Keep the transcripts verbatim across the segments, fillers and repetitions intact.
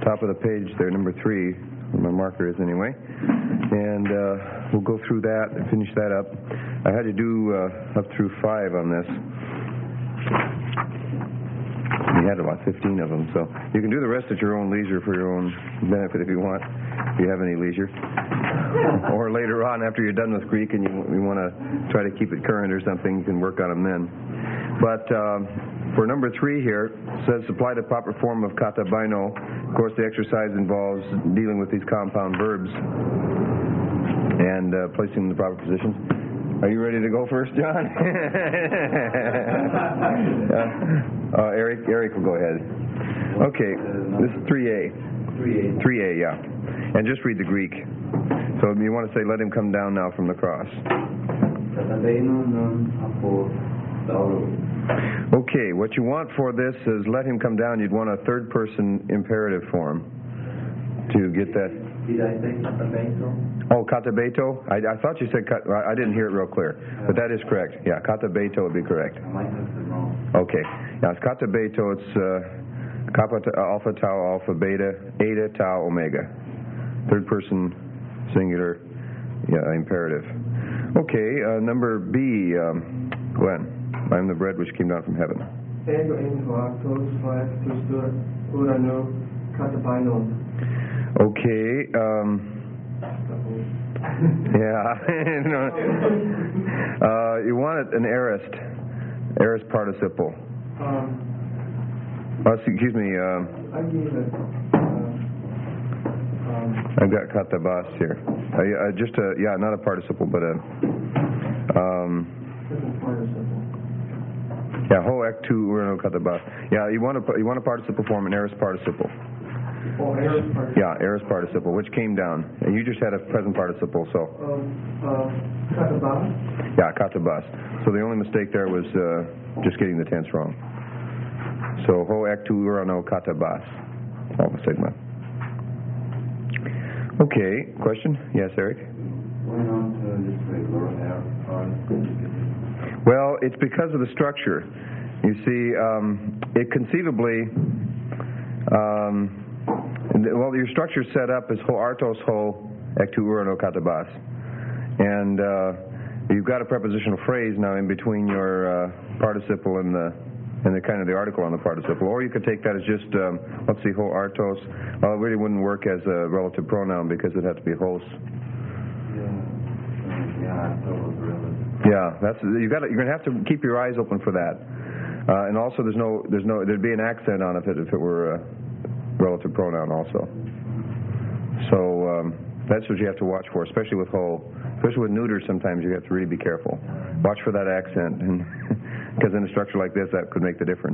top of the page there, number three, where my marker is anyway. And uh, we'll go through that and finish that up. I had to do uh, up through five on this. We had about fifteen of them, so you can do the rest at your own leisure for your own benefit if you want, if you have any leisure. Or later on, after you're done with Greek and you, you want to try to keep it current or something, you can work on them then. But uh, for number three here, it says supply the proper form of kata baino. Of course, the exercise involves dealing with these compound verbs and uh, placing them in the proper positions. Are you ready to go first, John? uh, uh, Eric, Eric will go ahead. Okay, this is three A. three A. three A, yeah. And just read the Greek. So you want to say, let him come down now from the cross. Okay, what you want for this is let him come down. You'd want a third person imperative form to get that. Did I say katabeto? Oh, katabeto? I, I thought you said, kat, I didn't hear it real clear, but that is correct. Yeah, katabeto would be correct. I might have said wrong. Okay, now it's katabeto, it's uh, kappa, alpha, tau, alpha, beta, eta, tau, omega. Third person singular yeah, imperative. Okay, uh, number B, um, Glenn. I am the bread which came down from heaven. Okay, um... yeah, uh, you want it an aorist, aorist participle. Um, oh, excuse me. Uh, I gave it. Uh, um, I've got katabas here. Uh, uh, just a yeah, not a participle, but a um. participle. Yeah, ho ek tu urano katabas. Yeah, you want a you want a participle form, an aorist participle. Oh, aorist participle. Yeah, aorist participle, which came down. And you just had a present participle, so. Um, uh, katabas? Yeah, katabas. So the only mistake there was uh, just getting the tense wrong. So, ho ek tu urano katabas. Alpha sigma. Okay, question? Yes, Eric? Why not uh, just regular air? Well, it's because of the structure. You see, um, it conceivably... Um, Well, your structure set up as ho artos ho ek tu urano katabas. And uh, you've got a prepositional phrase now in between your uh, participle and the and the kind of the article on the participle. Or you could take that as just, um, let's see, ho artos. Well, it really wouldn't work as a relative pronoun because it has to be hos. Yeah, yeah, I thought it was relative. Yeah, that's you got. You're gonna have to keep your eyes open for that. Uh, and also, there's no, there's no, there'd be an accent on it if it were. Uh, relative pronoun also. So um, that's what you have to watch for, especially with whole, especially with neuters. Sometimes you have to really be careful. Watch for that accent, and because in a structure like this, that could make the difference.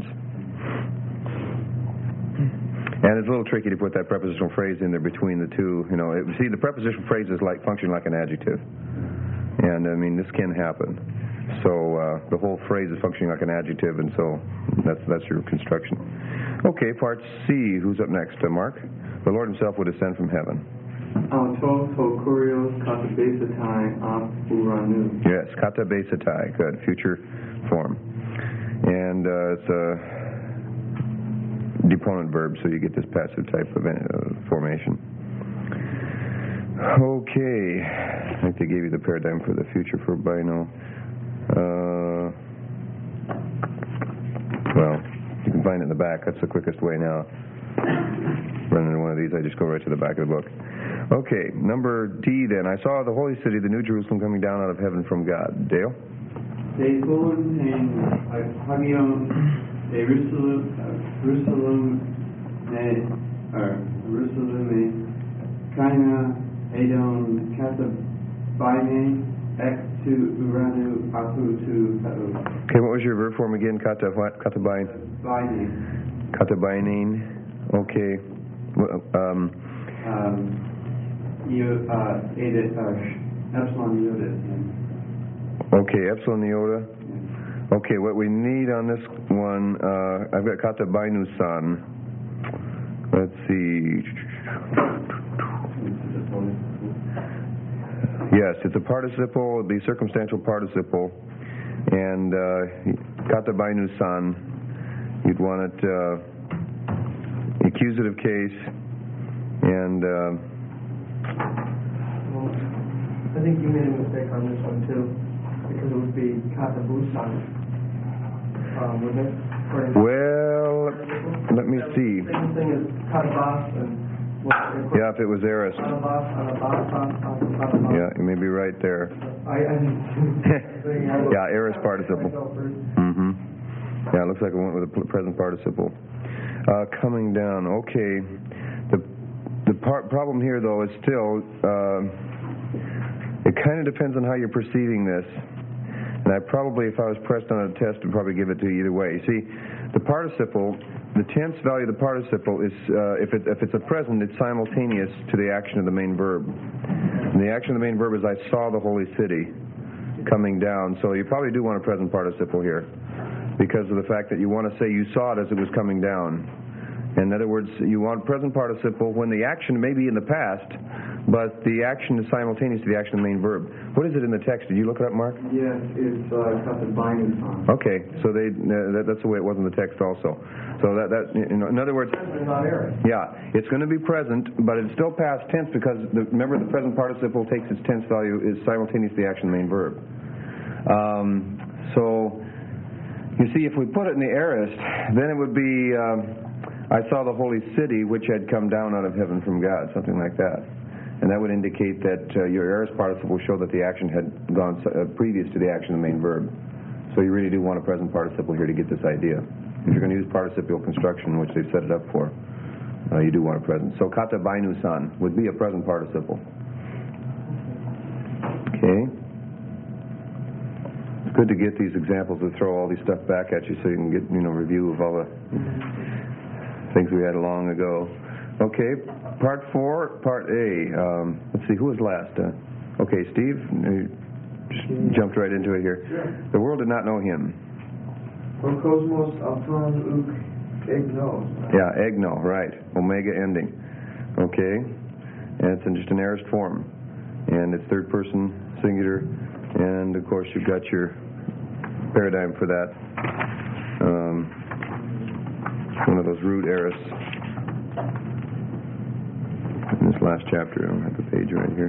And it's a little tricky to put that prepositional phrase in there between the two. You know, it, see, the prepositional phrase is like function like an adjective, and I mean this can happen. So uh, the whole phrase is functioning like an adjective, and so that's that's your construction. Okay, part C. Who's up next? Uh, Mark. The Lord Himself would descend from heaven. Autos ho kurios katabesatai ap uranu. Yes, katabesatai. Good, future form, and uh, it's a deponent verb, so you get this passive type of uh, formation. Okay, I think they gave you the paradigm for the future for bino. Uh, well, you can find it in the back. That's the quickest way now. Running into one of these, I just go right to the back of the book. Okay, number D then. I saw the holy city, the New Jerusalem, coming down out of heaven from God. Dale? Jerusalem Hagion Jerusalem Jerusalem Jerusalem Kaina Edom Katabaine X to Uranu Aku to Katu. Okay, what was your verb form again? Kata what? Katabain? Binding. Katabainin. Okay. Um, um, you, uh, edit, uh, epsilon iota. Okay, epsilon iota. Yeah. Okay, what we need on this one, uh, I've got katabainu san. Let's see. Yes, it's a participle, it'd be circumstantial participle. And uh, katabainu san, you'd want it uh, accusative case, And uh, Well, I think you made a mistake on this one too, because it would be Katabusan, um, wouldn't it? According to- well, let me see. Same thing as Katabas and. Well, Yeah, if it was aorist. Katabas, Katabas, Katabas. Yeah, you may be right there. I, I just. Yeah, aorist participle. Mm-hmm. Yeah, it looks like I went with a pl- present participle. Uh, coming down, okay. The the part, problem here, though, is still, uh, it kind of depends on how you're perceiving this. And I probably, if I was pressed on a test, would probably give it to you either way. See, the participle, the tense value of the participle is, uh, if, it, if it's a present, it's simultaneous to the action of the main verb. And the action of the main verb is, I saw the holy city coming down. So you probably do want a present participle here, because of the fact that you want to say you saw it as it was coming down. In other words, you want present participle when the action may be in the past, but the action is simultaneous to the action of the main verb. What is it in the text? Did you look it up, Mark? Yes, it's uh, Katabainu-san. Okay, so they uh, that, that's the way it was in the text also. So that that you know, in other words, yeah, it's going to be present, but it's still past tense because the, remember the present participle takes its tense value is simultaneous to the action of the main verb. Um, so. You see, if we put it in the aorist, then it would be, uh, I saw the holy city which had come down out of heaven from God, something like that. And that would indicate that uh, your aorist participle show that the action had gone uh, previous to the action of the main verb. So you really do want a present participle here to get this idea. If you're going to use participial construction, which they've set it up for, uh, you do want a present. So kata bainu-san would be a present participle. Okay. Good to get these examples to throw all these stuff back at you so you can get, you know, review of all the things we had long ago. Okay, part four, part A. Um, let's see, who was last? Uh, okay, Steve, you just jumped right into it here. Sure. The world did not know him. O cosmos auton uk egnos. Yeah, egno, right. Omega ending. Okay, and it's in just an aorist form. And it's third person, singular, and of course you've got your paradigm for that. Um, one of those root aorists in this last chapter. I don't have the page right here.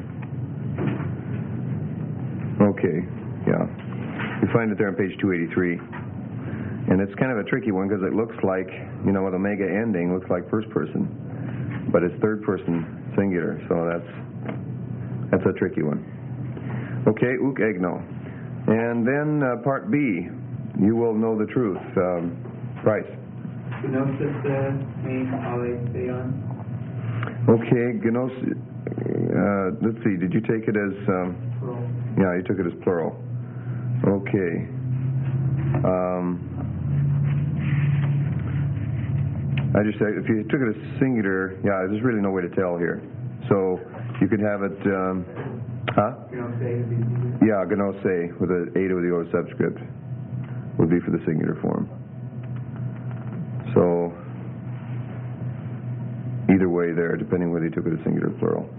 Okay, yeah. You find it there on page two eighty-three. And it's kind of a tricky one because it looks like, you know, with omega ending, looks like first person. But it's third person singular, so that's that's a tricky one. Okay, uk egno. And then uh, part B, you will know the truth. Um, Bryce. Gnosis means aletheon. Okay, gnosis. Uh, let's see, did you take it as, um, yeah, you took it as plural. Okay. Um, I just said, if you took it as singular, yeah, there's really no way to tell here. So you could have it, um, huh? Yeah, gnose with an eta with the O subscript would be for the singular form. So either way there, depending whether you took it as singular or plural.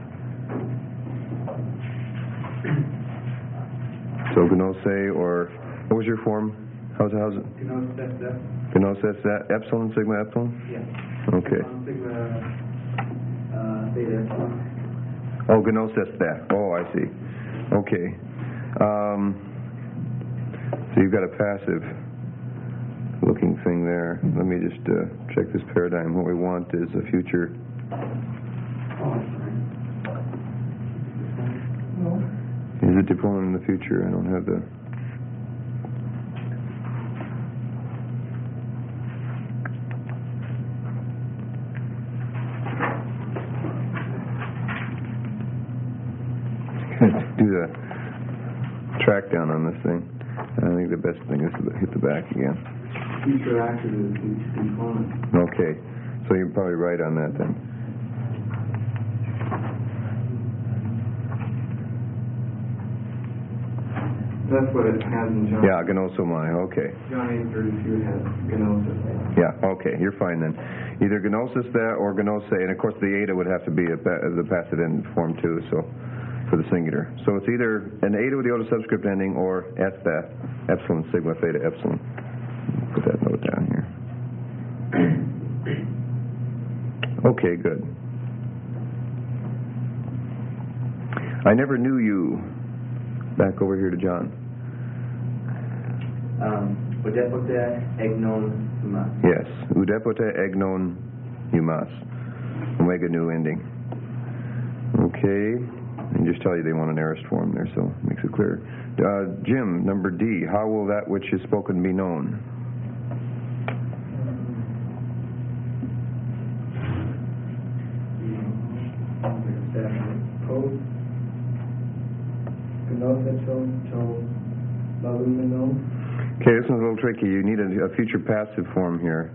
So gnose or, what was your form? How's, how's it? Gnosis, that epsilon, sigma, epsilon? Yeah. Okay. Sigma, uh, theta, epsilon. Oh, gnosis that. Oh, I see. Okay. Um, so you've got a passive looking thing there. Let me just uh, check this paradigm. What we want is a future. Is it deployment in the future? I don't have the... do the track down on this thing. I think the best thing is to hit the back again. Future active is component. Okay, so you're probably right on that then. That's what it has in John. Yeah, gnosomai, okay. John eight thirty-two has gnosis. Yeah, okay, you're fine then. Either gnosis that or gnose, and of course the eta would have to be a, the passive end form too, so for the singular. So it's either an eta with the O subscript ending or S that, epsilon, sigma, theta, epsilon. Put that note down here. Okay, good. I never knew you. Back over here to John. Um, Udepote egnon humas. Yes, udepote egnon humas. Omega nu ending. Okay, and just tell you they want an aorist form there, so it makes it clear. Uh, Jim, number D, how will that which is spoken be known? Okay, this one's a little tricky. You need a, a future passive form here.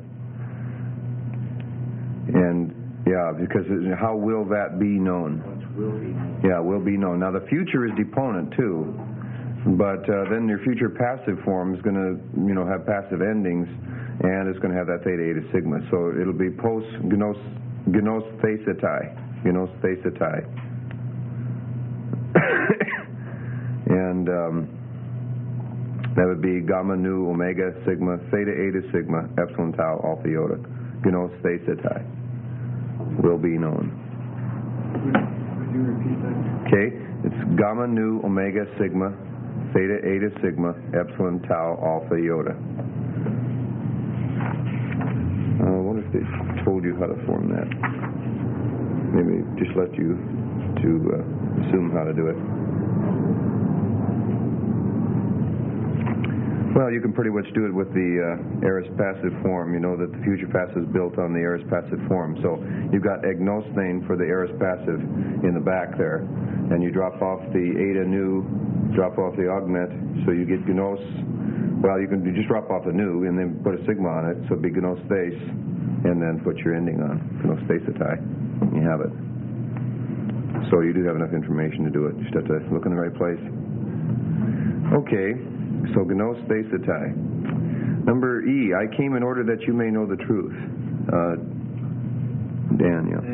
And, yeah, because it, how will that be known? Which will be known. Yeah, will be known. Now, the future is deponent, too. But uh, then your future passive form is going to, you know, have passive endings, and it's going to have that theta, eta, sigma. So it'll be post gnos, gnos thesetai. Gnos thesetai. And um, that would be gamma nu omega sigma theta eta sigma epsilon tau alpha iota. Gnos thesetai. Will be known. Would you repeat that? Okay, it's gamma nu omega sigma theta eta sigma epsilon tau alpha iota. Uh, I wonder if they told you how to form that. Maybe just let you to uh, assume how to do it. Well, you can pretty much do it with the uh, aorist passive form. You know that the future passive is built on the aorist passive form. So you've got egnosthane for the aorist passive in the back there. And you drop off the eta nu, drop off the augment, so you get gnos. Well, you can you just drop off the nu and then put a sigma on it, so it'd be gnos thase, and then put your ending on, gnos thesetai. You have it. So you do have enough information to do it. You just have to look in the right place. Okay. So gnos thesetai. Number E, I came in order that you may know the truth. Uh, Dan, yeah.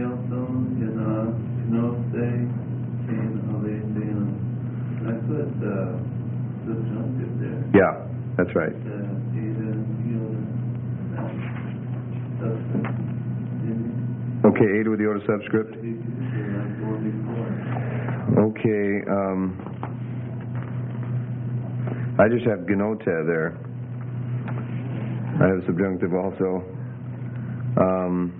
I put uh, subjunctive there. Yeah, that's right. Uh, Okay, eta with the iota subscript. Okay, um... I just have genote there. I have subjunctive also. Um,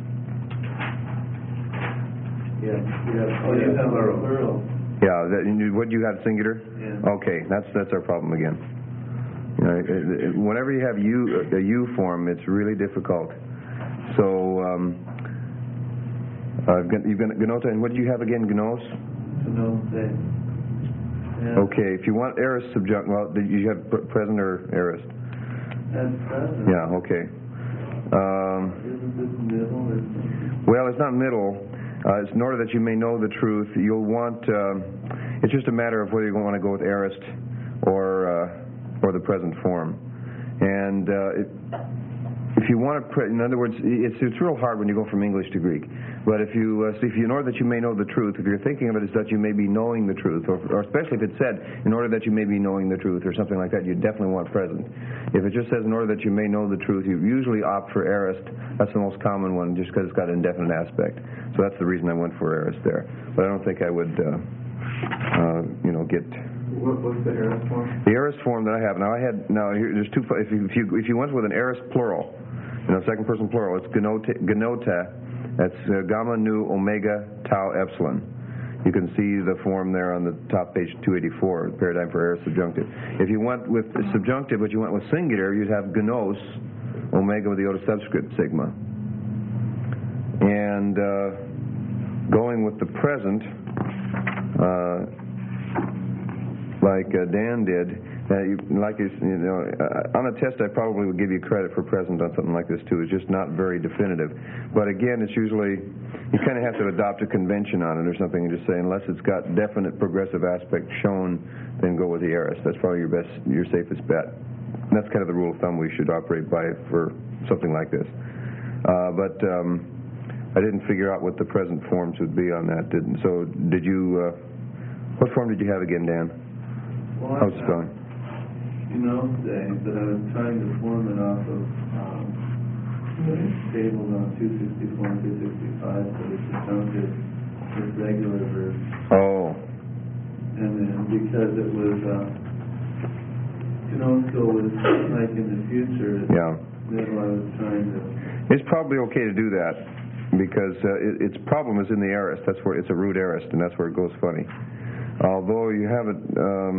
Yeah, yeah. Oh, you have a plural. yeah, that, you- what you have singular? Yeah. Okay, that's that's our problem again. You know, it, it, whenever you have u a u form, it's really difficult. So um, uh, you've got genote, and what do you have again? Gnos. Gnos thase. Yeah. Okay, if you want aorist subjunct, well, you have pr- present or aorist? That's present. Yeah, okay. Um, Isn't this middle or something? well, it's not middle. Uh, it's in order that you may know the truth. You'll want, um, it's just a matter of whether you want to go with aorist or uh, or the present form. And uh, it, if you want to, pre- in other words, it's it's real hard when you go from English to Greek. But if you uh, see, if you in order that you may know the truth, if you're thinking of it as that you may be knowing the truth, or, or especially if it said in order that you may be knowing the truth or something like that, you definitely want present. If it just says in order that you may know the truth, you usually opt for aorist. That's the most common one, just because it's got an indefinite aspect. So that's the reason I went for aorist there. But I don't think I would, uh, uh, you know, get. What, what's the aorist form? The aorist form that I have now, I had now here, there's two. If you, if you if you went with an aorist plural, you know, second person plural, it's genote. Genota. That's uh, gamma nu omega tau epsilon. You can see the form there on the top page two eighty-four, paradigm for aorist subjunctive. If you went with subjunctive, but you went with singular, you'd have gnos omega with the iota subscript sigma. And uh, going with the present, uh, like uh, Dan did, uh, you, like you, you know, uh, on a test, I probably would give you credit for present on something like this too. It's just not very definitive. But again, it's usually you kind of have to adopt a convention on it or something and just say unless it's got definite progressive aspect shown, then go with the aorist. That's probably your best, your safest bet. And that's kind of the rule of thumb we should operate by for something like this. Uh, but um, I didn't figure out what the present forms would be on that. Didn't so? Did you? Uh, what form did you have again, Dan? Well, How's it spelling? You know, say, but I was trying to form it off of um, the tables on two sixty-four and two sixty-five, so it's subjunctive with regular verbs. Oh, and then because it was, uh, Gnosko was like in the future, Yeah. then I was trying to, It's probably okay to do that because uh, it, its problem is in the aorist. That's where it's a root aorist, and that's where it goes funny. Although you have it, um,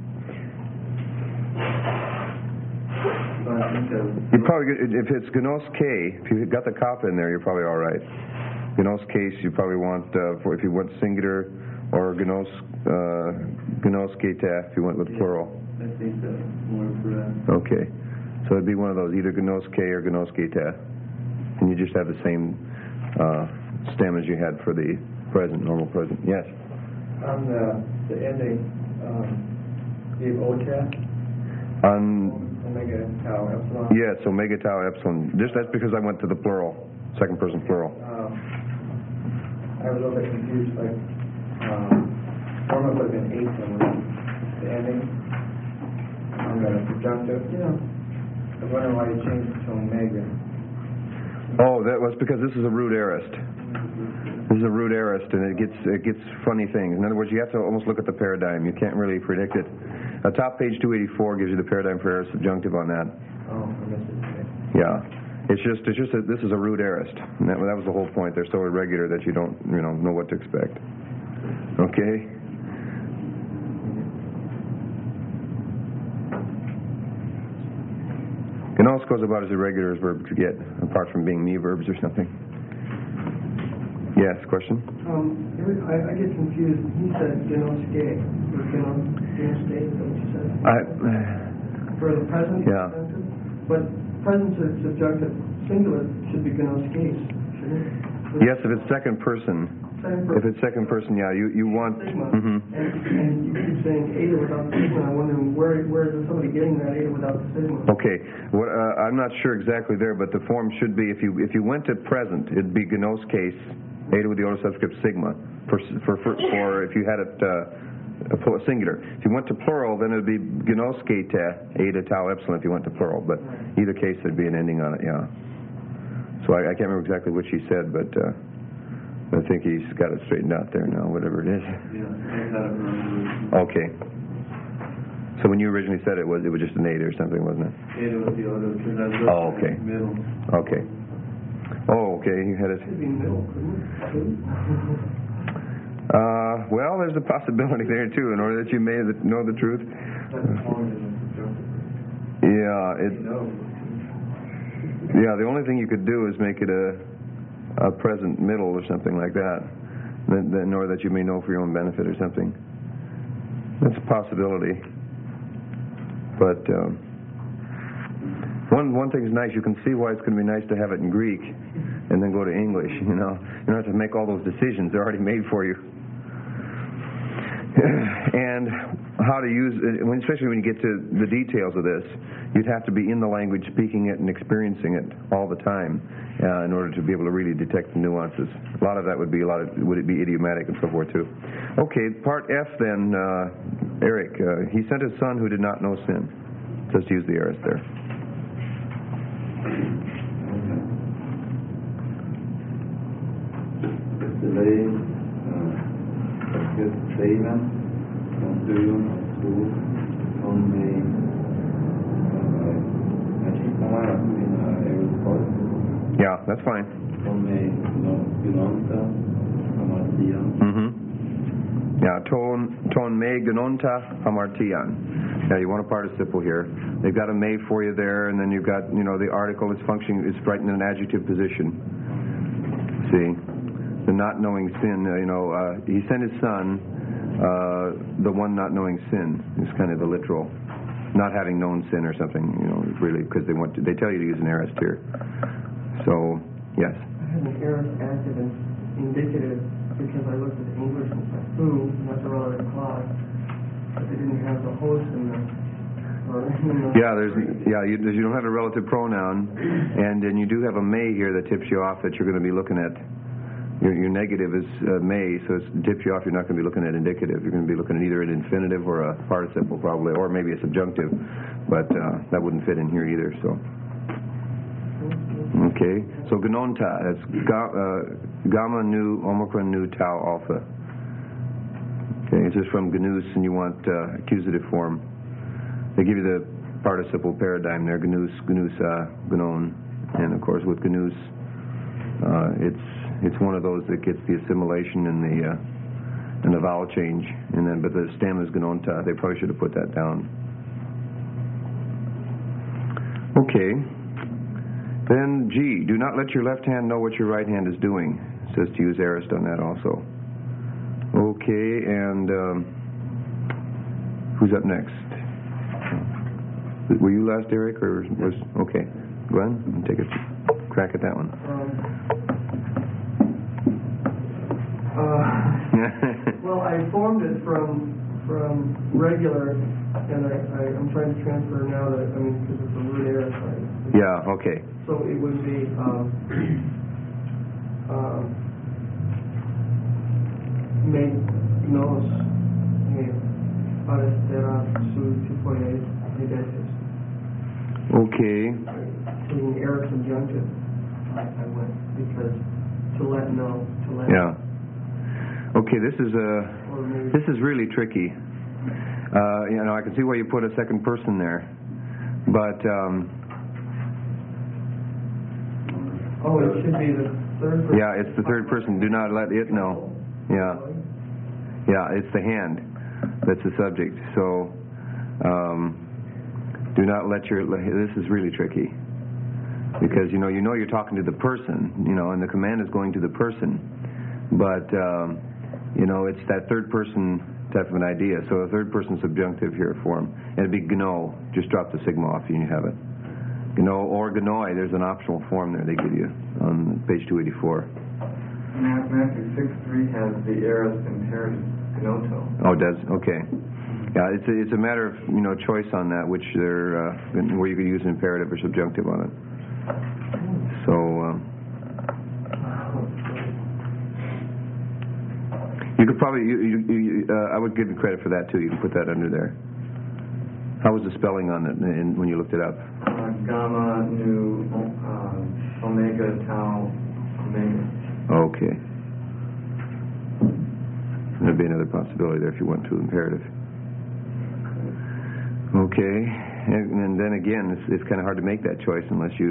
I think I was, you probably get- if it's Gnos K, if you got the kappa in there, you're probably all right. Gnos case, you probably want uh, for if you want singular, or Gnos uh, Gnos Keta if you went with plural. I think that's more correct. Okay, so it'd be one of those, either Gnos K or Gnos Keta, and you just have the same uh, stem as you had for the present, normal present. Yes. On the, the ending, um, gave O T A, On omega tau epsilon. yes, omega tau epsilon. Just that's because I went to the plural, second person plural. Um, I was a little bit confused, like, um, format would have been eight and the ending on the subjunctive. Yeah. I was wondering why you changed it to omega. Oh, that was because this is a root aorist. This is a root aorist, and it gets it gets funny things. In other words, you have to almost look at the paradigm. You can't really predict it. Uh, top page two eighty-four gives you the paradigm for aorist subjunctive on that. Oh, I missed it. Okay. Yeah, it's just it's just that this is a root aorist, and that, that was the whole point. They're so irregular that you don't you know know what to expect. Okay. Gnosko is about as irregular as verbs could get, apart from being me verbs or something. Yes, question? Um, every- I, I get confused. He said genoske, or genos, genoske, is that what you said? I, For the present Yeah. subjunctive? But present sub- subjunctive singular should be genoskes, shouldn't it? yes, if it's second person. Second If person. it's second person, yeah, you, you want... Sigma. mhm. And, and you keep saying eta without the sigma. I'm wondering where, where is somebody getting that eta without the sigma? Okay, what, uh, I'm not sure exactly there, but the form should be, if you if you went to present, it'd be Gnos case, eta with the order subscript sigma, for, for, for, for if you had it uh, a pl- singular. If you went to plural, then it'd be Gnos keta, eta tau epsilon if you went to plural, but either case there'd be an ending on it, yeah. So I, I can't remember exactly what she said, but uh, I think he's got it straightened out there now, whatever it is. Yeah, I got it wrong. Okay. So when you originally said it, was it was just an eight or something, wasn't it? Eta with the other, because I was Oh, okay. looking at the middle. Okay. Oh, okay. You had it. Should be middle, couldn't it? Uh, well, there's a possibility there too. In order that you may th- know the truth. That's more than a subjunctive. Yeah. It. No. Yeah. The only thing you could do is make it a a present middle or something like that. Then, then, in order that you may know for your own benefit or something. That's a possibility. But um, one one thing is nice. You can see why it's going to be nice to have it in Greek, and then go to English. You know, you don't have to make all those decisions; they're already made for you. And how to use it, especially when you get to the details of this, you'd have to be in the language, speaking it and experiencing it all the time, uh, in order to be able to really detect the nuances. A lot of that would be a lot of would it be idiomatic and so forth too. Okay, part F then. Uh, Eric, uh, he sent his son who did not know sin. Just use the aorist there. Today, just Steven, June, two, on the Mexicana in aeroport, Yeah, that's fine. on the Gunonta, Amartian. Mm-hmm. Yeah, ton ton me gnonta hamartian. Yeah, you want a participle here. They've got a me for you there, and then you've got, you know, the article is functioning, it's right in an adjective position. See? The not knowing sin, uh, you know, uh, he sent his son, uh, the one not knowing sin, is kind of the literal. Not having known sin or something, you know, really, because they want to, they tell you to use an aorist here. So, yes. I had an aorist active and indicative because I looked at English and said who, and that's a relative clause, but they didn't have the host in the, or in the... Yeah, there's yeah you, you don't have a relative pronoun, and then you do have a may here that tips you off that you're going to be looking at. Your, your negative is uh, may, so it tips you off. You're not going to be looking at indicative. You're going to be looking at either an infinitive or a participle probably, or maybe a subjunctive, but uh, that wouldn't fit in here either. So okay, so gnonta, that's ga, uh, gamma nu omicron nu tau alpha. Okay, this is from Gnus, and you want uh, accusative form. They give you the participle paradigm there, Gnus, Gnusa, Gnon, and of course with Gnus, uh, it's it's one of those that gets the assimilation and the uh, and the vowel change, and then but the stem is Gnonta. They probably should have put that down. Okay. Then G, do not let your left hand know what your right hand is doing. It says to use aorist on that also. Okay, and um, who's up next? Were you last, Eric, or was okay? Glenn, take a crack at that one. Um, uh, well, I formed it from from regular, and I, I I'm trying to transfer now that I mean because it's a root error. Right? Yeah. Okay. So it would be. Um, um, Me nos parecerá su tipo de veces. Okay. In error conjunctive, I, I went because to let know, to let. Yeah. Okay. This is a. Or maybe, This is really tricky. Uh, you know, I can see why you put a second person there, but. Um, oh, it should be the third person. Yeah, it's the third person. Do not let it know. Yeah. Yeah, it's the hand that's the subject. So, um, do not let your. This is really tricky because you know you know you're talking to the person, you know, and the command is going to the person, but um, you know it's that third person type of an idea. So a third person subjunctive here form, and it'd be gno. Just drop the sigma off and you have it. Gno or gnoi. There's an optional form there they give you on page two eighty-four. Matthew six three has the aorist imperative, gnoto. Oh, it does? Okay. Yeah, it's a, it's a matter of, you know, choice on that, which they're, uh, where you could use imperative or subjunctive on it. So, um, you could probably, you, you, you, uh, I would give you credit for that, too. You can put that under there. How was the spelling on it in, when you looked it up? Uh, gamma, nu, uh, omega, tau, omega. Okay. There'd be another possibility there if you went to imperative. Okay. And, and then again, it's, it's kind of hard to make that choice unless you,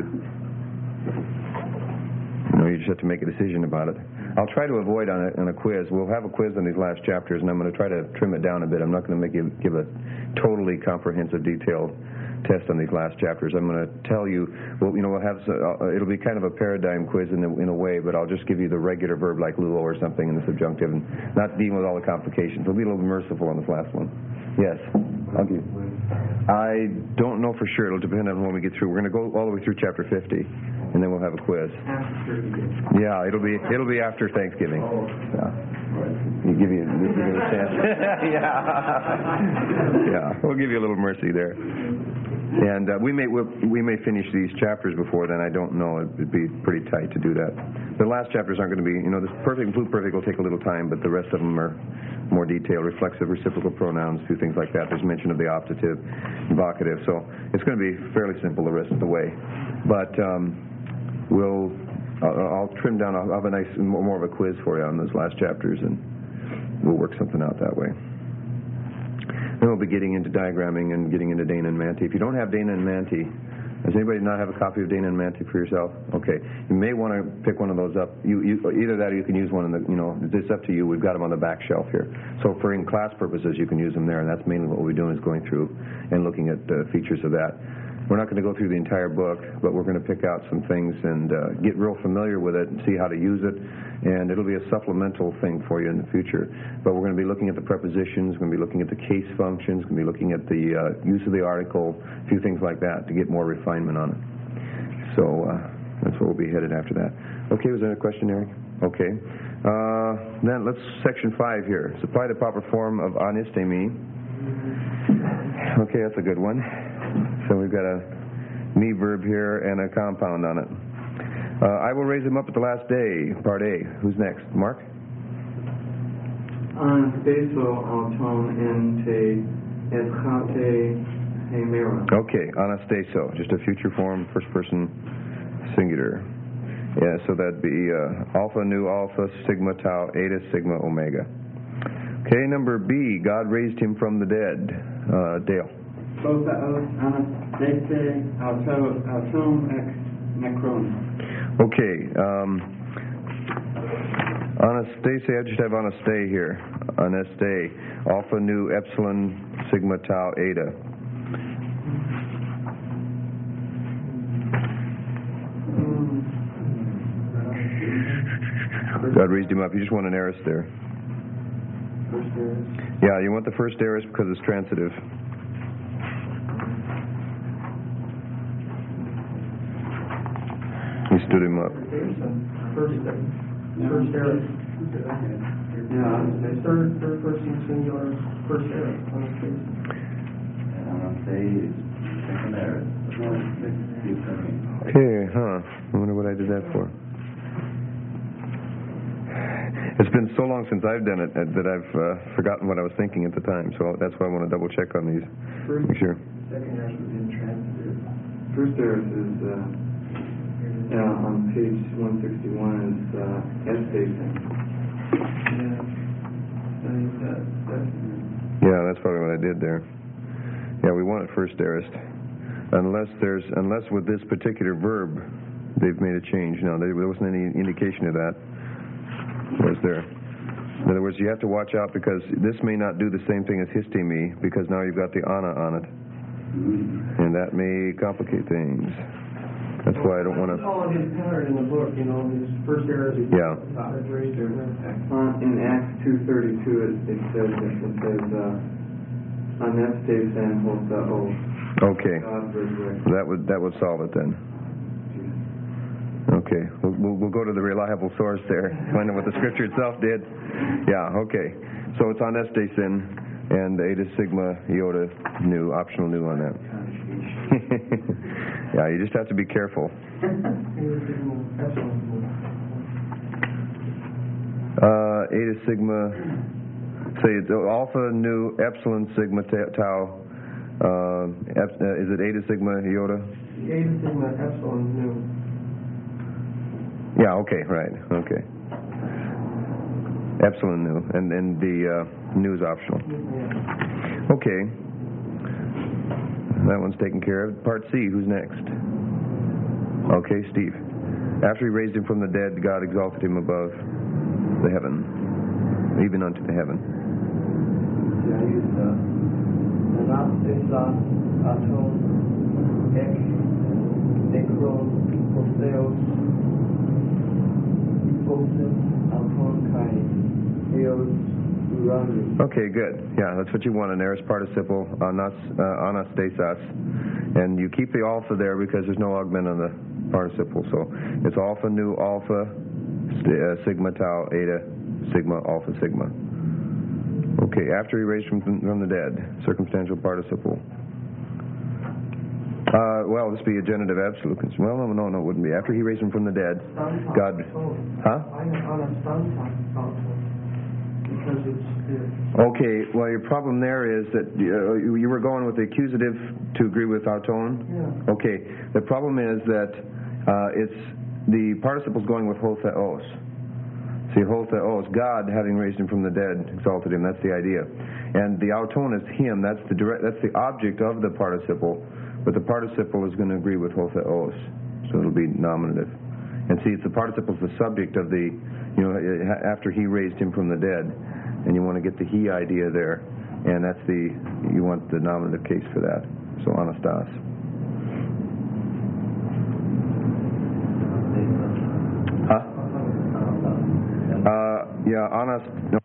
you know, you just have to make a decision about it. I'll try to avoid on a, on a quiz. We'll have a quiz on these last chapters, and I'm going to try to trim it down a bit. I'm not going to make you give a totally comprehensive, detailed test on these last chapters. I'm going to tell you, well, you know, we'll have, uh, it'll be kind of a paradigm quiz in a, in a way, but I'll just give you the regular verb like lulo or something in the subjunctive and not dealing with all the complications. We'll be a little merciful on this last one. Yes. I'll give. I don't know for sure. It'll depend on when we get through. We're going to go all the way through chapter fifty, and then we'll have a quiz. Yeah, it'll be it'll be after Thanksgiving. Yeah. You give you, you give you a chance. Yeah. Yeah. We'll give you a little mercy there. And uh, we may we'll, we may finish these chapters before then. I don't know. It'd be pretty tight to do that. The last chapters aren't going to be, you know, this perfect and pluperfect will take a little time, but the rest of them are more detailed, reflexive, reciprocal pronouns, few things like that. There's mention of the optative, vocative. So it's going to be fairly simple the rest of the way. But um, we'll I'll, I'll trim down. I'll have a nice more of a quiz for you on those last chapters, and we'll work something out that way. Then we'll be getting into diagramming and getting into Dana and Manti. If you don't have Dana and Manti, does anybody not have a copy of Dana and Manti for yourself? Okay. You may want to pick one of those up. You, you, either that or you can use one in the, you know, it's up to you. We've got them on the back shelf here. So for in class purposes, you can use them there, and that's mainly what we're doing is going through and looking at uh, features of that. We're not going to go through the entire book, but we're going to pick out some things and uh, get real familiar with it and see how to use it. And it'll be a supplemental thing for you in the future. But we're going to be looking at the prepositions, we're going to be looking at the case functions, we're going to be looking at the uh, use of the article, a few things like that to get more refinement on it. So uh, that's where we'll be headed after that. Okay, was there a question, Eric? Okay. Uh, then let's section five here. Supply the proper form of anistemi. Okay, that's a good one. So we've got a me verb here and a compound on it. Uh, I will raise him up at the last day, part A. Who's next? Mark? Anastaso auton ente eschate hemera. Okay, anastaso, just a future form, first person singular. Yeah, so that'd be uh, alpha, nu, alpha, sigma, tau, eta, sigma, omega. Okay, number B, God raised him from the dead. Uh, Dale. Both os anastase autum ex necron. Okay, um, Anastasia, I just have Anastasia here. Anastasia, alpha nu epsilon sigma tau eta. God raised him up. You just want an aorist there. First aorist. Yeah, you want the first aorist because it's transitive. He stood him up. First, first, first aorist. Yeah. Third, third person singular, first aorist. Anastasia. Okay, huh. I wonder what I did that for. It's been so long since I've done it uh, that I've uh, forgotten what I was thinking at the time, so that's why I want to double check on these. First, Make sure. second aorist was intransitive. First aorist is, uh, yeah, on page one sixty-one is uh, S-facing. Yeah. I think that, that's, Yeah, that's probably what I did there. Yeah, we want it first aorist. Unless there's, unless with this particular verb, they've made a change. No, there wasn't any indication of that. Was there? In other words, you have to watch out because this may not do the same thing as histemi because now you've got the ana on it. And that may complicate things. That's why I don't want to... Follow his pattern in the book, you know, his first aorist. Yeah. Raised her. Uh, in Acts two thirty-two, it, it says, it says, uh, anastase and hosao. Okay. God resurrected. That would, that would solve it then. Okay, we'll, we'll, we'll go to the reliable source there, find out what the scripture itself did. Yeah, okay. So it's on estasin and eta sigma iota nu, optional nu on that. Yeah, you just have to be careful. Uh, eta sigma, say it's alpha nu epsilon sigma tau. Uh, ep, uh, is it eta sigma iota? Eta sigma epsilon nu. Yeah, okay, right, okay. Epsilon nu, and then the uh, nu is optional. Yeah. Okay. That one's taken care of. Part C, who's next? Okay, Steve. After he raised him from the dead, God exalted him above the heaven, even unto the heaven. Yeah, I used uh, anastase autum ex necron posteos. Okay, good. Yeah, that's what you want, an aorist participle, anas, uh, anastasas. And you keep the alpha there because there's no augment on the participle. So it's alpha nu alpha st- uh, sigma tau eta sigma alpha sigma. Okay, after he raised from, from the dead, circumstantial participle. Uh, well, this would be a genitive absolute. Well, no, no, no, it wouldn't be. After he raised him from the dead, God... Huh? Because it's... Okay, well, your problem there is that uh, you, you were going with the accusative to agree with auton. Yeah. Okay, the problem is that uh, it's the participle's going with ho theos. See, ho theos, God having raised him from the dead, exalted him. That's the idea. And the auton is him. That's the direct. That's the object of the participle. But the participle is going to agree with ho theos, so it'll be nominative. And see, it's the participle's the subject of the, you know, after he raised him from the dead, and you want to get the he idea there, and that's the, you want the nominative case for that. So anastas. Huh? Uh, yeah, anast. No.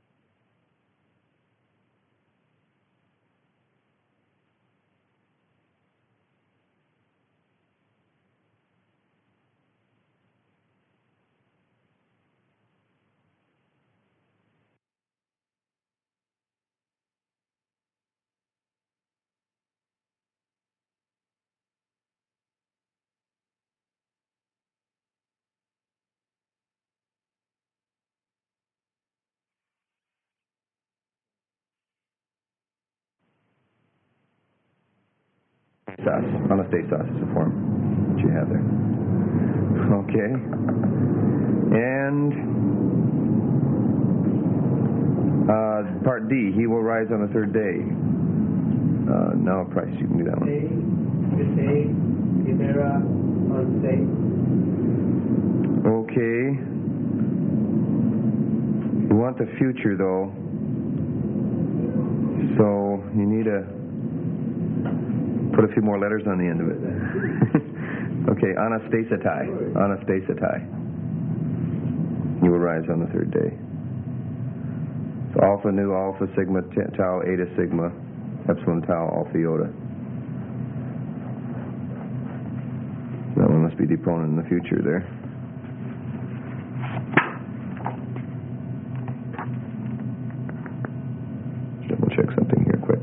Anastasas is the form that you have there. Okay. And Uh, part D, he will rise on the third day. Uh, now, Price, you can do that one. Vite, Videra, Unsafe. Okay. You want the future, though. So you need to put a few more letters on the end of it. Okay, anastasetai. Anastasetai. You will rise on the third day. So alpha nu, alpha sigma t- tau, eta sigma, epsilon tau, alpha iota. That one must be deponent in the future there. Double check something here quick.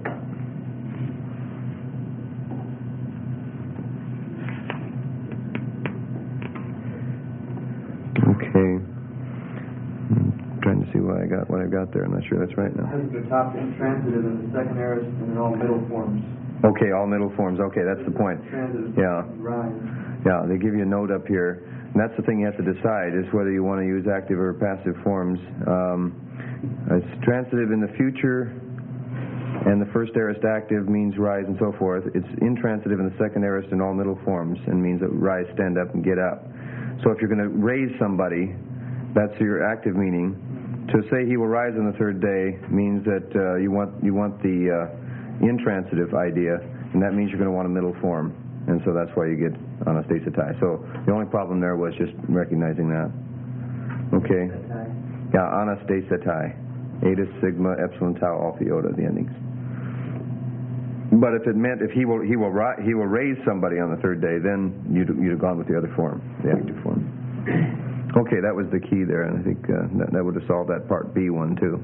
Okay. I'm trying to see what I got what I got there. I'm not sure that's right now. Has the top intransitive and the second aorist and then all middle forms. Okay, all middle forms. Okay, that's the point. Transitive. Yeah. Rise. Yeah, they give you a note up here. And that's the thing you have to decide, is whether you want to use active or passive forms. Um, it's transitive in the future, and the first aorist active means rise and so forth. It's intransitive in the second aorist in all middle forms and means that rise, stand up, and get up. So if you're going to raise somebody, that's your active meaning. To say he will rise on the third day means that uh, you want you want the uh, intransitive idea, and that means you're going to want a middle form. And so that's why you get anastasetai. So the only problem there was just recognizing that. Okay. Yeah, anastasetai. Eta, sigma, epsilon, tau, alpha, iota, the endings. But if it meant if he will he will ri- he will raise somebody on the third day, then you'd you'd have gone with the other form, the active form. Okay, that was the key there, and I think uh, that, that would have solved that part B one too.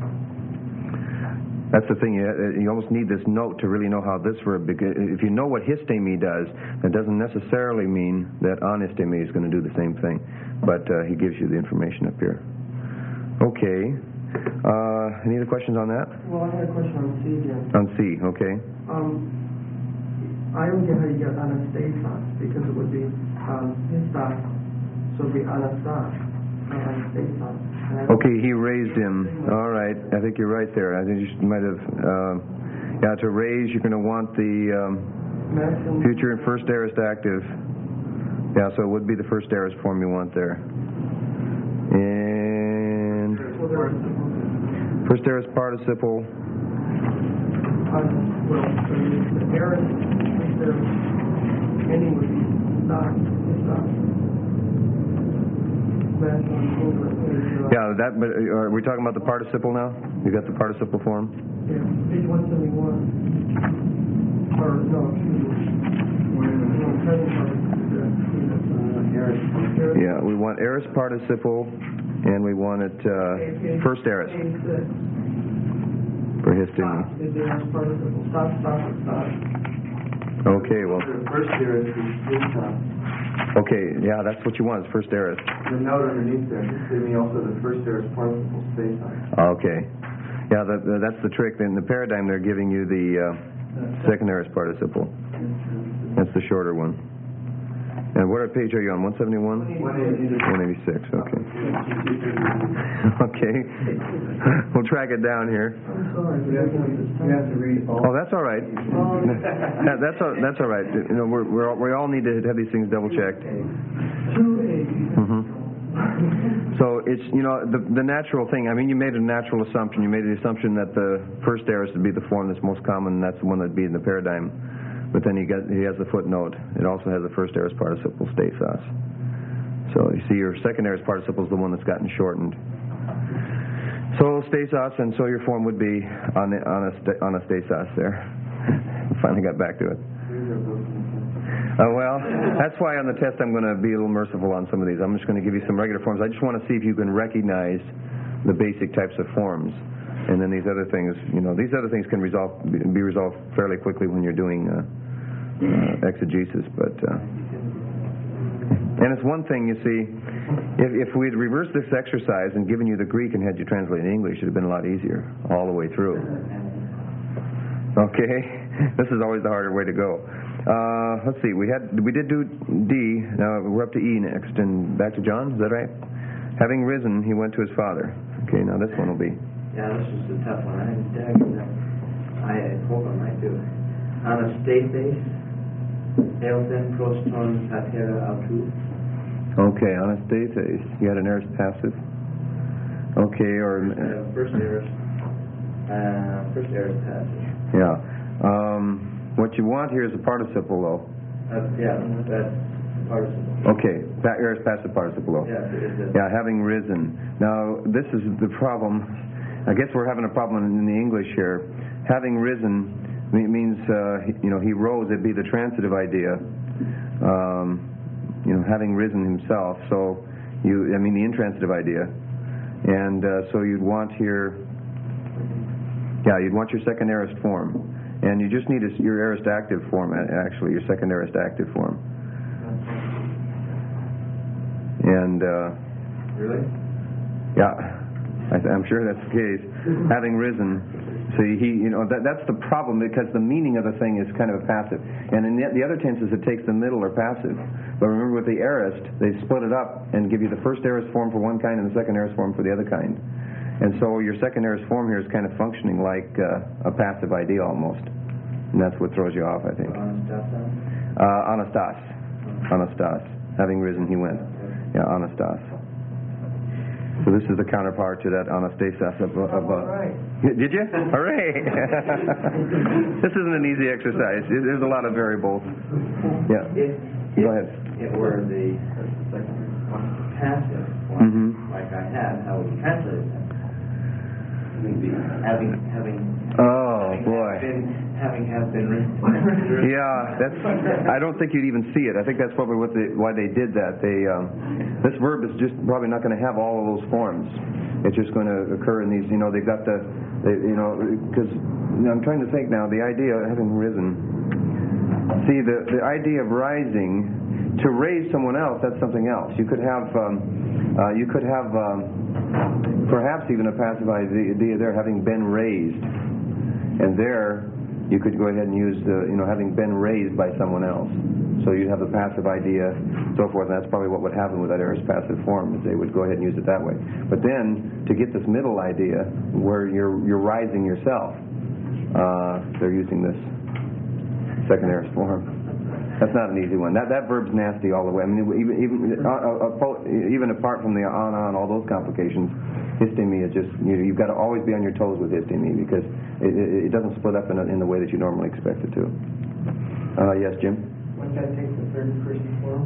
That's the thing, you, you almost need this note to really know how this verb, if you know what histemi does, that doesn't necessarily mean that anistemi is going to do the same thing, but uh, he gives you the information up here. Okay, uh, any other questions on that? Well, I had a question on C again. On C, okay. Um, I don't get how you get anastasis, because it would be um, histas, so it would be anastas, not anastasis. Okay, he raised him. All right, I think you're right there. I think you should, might have, uh, yeah, to raise, you're going to want the um, future and first aorist active. Yeah, so it would be the first aorist form you want there. And first aorist participle. Uh, well, so the aorist, first aorist ending would be stock, histas. Yeah, that. But are we talking about the participle now? You got the participle form? Yeah, page one seventy-one. Or no, excuse me. Yeah, we want aorist participle, and we want it uh, first aorist for histemi. Stop, stop, stop. Okay, well. The first aorist is histas. Okay, yeah, that's what you want, is first aorist. The note underneath there, histemi also the first aorist participle stays on. Okay. Yeah, the, the, that's the trick. In the paradigm, they're giving you the uh, second aorist participle. That's the shorter one. And what page are you on? one seventy-one? one eighty-six. one eighty-six, okay. Okay. We'll track it down here. I'm sorry. You have to, you have to read all. Oh, that's all right. That, that's all, that's all right. You know, we're, we're all, we all need to have these things double checked. Mm-hmm. So it's, you know, the the natural thing. I mean, you made a natural assumption. You made the assumption that the first aorist would be the form that's most common, and that's the one that'd be in the paradigm. But then he got, he has the footnote. It also has the first aorist participle stasis. So you see, your second aorist participle is the one that's gotten shortened. So stasis, and so your form would be on the, on a on a stasis there. Finally got back to it. Uh, well, that's why on the test I'm going to be a little merciful on some of these. I'm just going to give you some regular forms. I just want to see if you can recognize the basic types of forms. And then these other things, you know, these other things can resolve, be resolved fairly quickly when you're doing uh, uh, exegesis. But uh, and it's one thing, you see, if, if we'd reversed this exercise and given you the Greek and had you translate in English, it'd have been a lot easier all the way through. Okay, this is always the harder way to go. Uh, let's see, we had we did do D. Now we're up to E next, and back to John. Is that right? Having risen, he went to his father. Okay, now this one will be Yeah, this is a tough one. I didn't that. I hope I might do it. Anastasis, Elten, Proston, Patera, Autu. Okay, anastasis. You had an aorist passive. Okay, or... Uh, first aorist. Uh, first aorist passive. Yeah. Um, what you want here is a participle, though. Uh, yeah, that's a participle. Okay, that aorist passive participle, though. Yeah, it is. Yeah, having risen. Now, this is the problem. I guess we're having a problem in the English here. Having risen means, uh, you know, he rose. It'd be the transitive idea. Um, you know, having risen himself. So, you, I mean, the intransitive idea. And uh, so you'd want here, yeah, you'd want your second aorist form. And you just need a, your aorist active form, actually, your second aorist active form. And, uh, Really? yeah, I, I'm sure that's the case. Having risen, see, he, you know, that, that's the problem, because the meaning of the thing is kind of a passive. And in the, the other tenses, it takes the middle or passive. But remember, with the aorist, they split it up and give you the first aorist form for one kind and the second aorist form for the other kind. And so your second aorist form here is kind of functioning like uh, a passive idea almost. And that's what throws you off, I think. Uh, Anastas. Anastas. Having risen, he went. Yeah, Anastas. So this is the counterpart to that Anastasis of, of uh, All right. did you? Hooray! This isn't an easy exercise. There's a lot of variables. Yeah. If, Go if ahead. it were the passive form, Mm-hmm. like I had, how would you translate that? Having, having, Oh, having boy. Been, having have been written. Yeah, that's. I don't think you'd even see it. I think that's probably what they, why they did that. They, um, this verb is just probably not going to have all of those forms. It's just going to occur in these. You know, they've got the, they, you know, because you know, I'm trying to think now. The idea of having risen. See, the the idea of rising to raise someone else. That's something else. You could have, um, uh, you could have, um, perhaps even a passive idea there, having been raised, and there. You could go ahead and use the, you know, having been raised by someone else. So you'd have the passive idea, so forth, and that's probably what would happen with that aorist passive form, is they would go ahead and use it that way. But then, to get this middle idea, where you're you're rising yourself, uh, they're using this second aorist form. That's not an easy one. That that verb's nasty all the way. I mean, even even uh, uh, even apart from the on on all those complications, histemi is just, you know, you've got to always be on your toes with histemi because it, it, it doesn't split up in, a, in the way that you normally expect it to. Uh, yes, Jim? Wouldn't that take the third person form?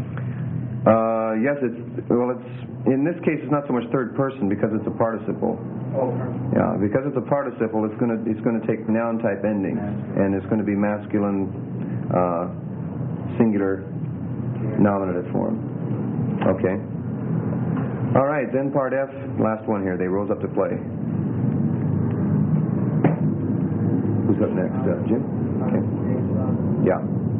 Uh, yes, it's, well, it's, in this case, it's not so much third person because it's a participle. Oh, Yeah, because it's a participle, it's going to it's going to take noun type endings, and it's going to be masculine, uh, singular, nominative form. Okay. All right, then part F, last one here. They rose up to play. Who's up next? Uh, Jim? Okay. Yeah.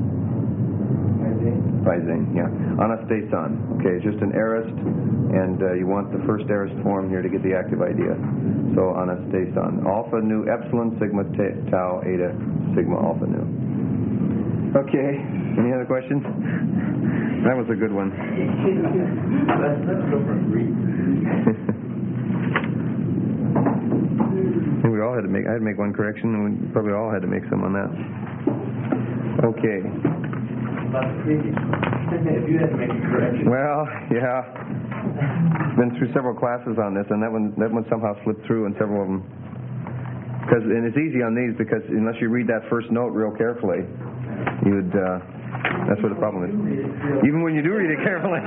Rising, yeah. Anastason. Okay, it's just an aorist, and uh, you want the first aorist form here to get the active idea. So Anastason. Alpha nu epsilon sigma t- tau eta sigma alpha nu. Okay. Any other questions? That was a good one. let's, let's go for Greek. I think we all had to make. I had to make one correction, and we probably all had to make some on that. Okay. About the previous one. If you had to make a correction. Well, yeah. Been through several classes on this, and that one that one somehow slipped through, and several of them. Because and it's easy on these because unless you read that first note real carefully, you'd. Uh, That's what the problem is. Even when you do read it carefully.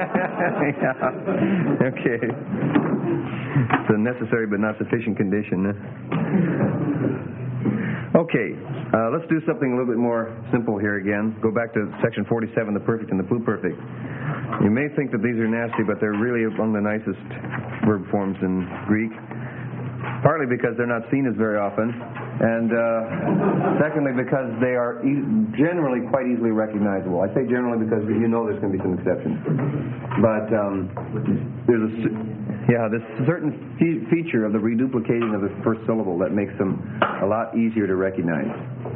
Yeah. Okay. It's a necessary but not sufficient condition. Okay. Uh, let's do something a little bit more simple here again. Go back to section forty-seven, the perfect and the pluperfect. You may think that these are nasty, but they're really among the nicest verb forms in Greek. Partly because they're not seen as very often, and uh, secondly because they are e- generally quite easily recognizable. I say generally because you know there's going to be some exceptions. But um, there's a yeah, this certain fe- feature of the reduplicating of the first syllable that makes them a lot easier to recognize.